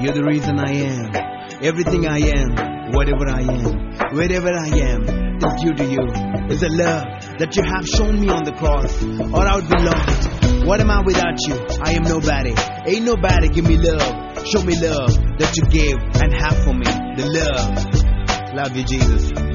You're the reason I am. Everything I am, whatever I am, wherever I am, is due to you. It's a love that you have shown me on the cross, or I would be lost. What am I without you? I am nobody. Ain't nobody give me love. Show me love that you gave and have for me. The love. Love you, Jesus.